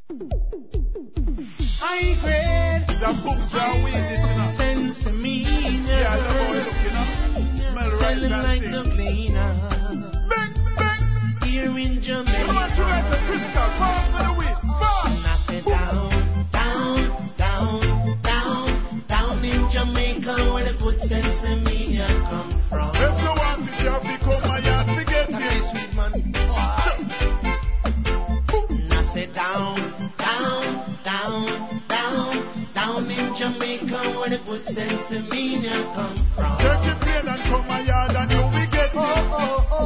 I grade. The books are weird, Sense me. Yeah, I love how you're looking up. Smell right Selling like the cleaner. Bang, bang. Here in Jamaica. Come on, sugar, it's a crystal. Pass me the weed. Pass. Knock it down, down, down, down, down in Jamaica where the good sense of me come from. If you want it, you have to come my yard to get That it. is sweet man. Knock it down, down, down, down, down in Jamaica where the good sense of me come from. Take your plane and come my yard and you will get it.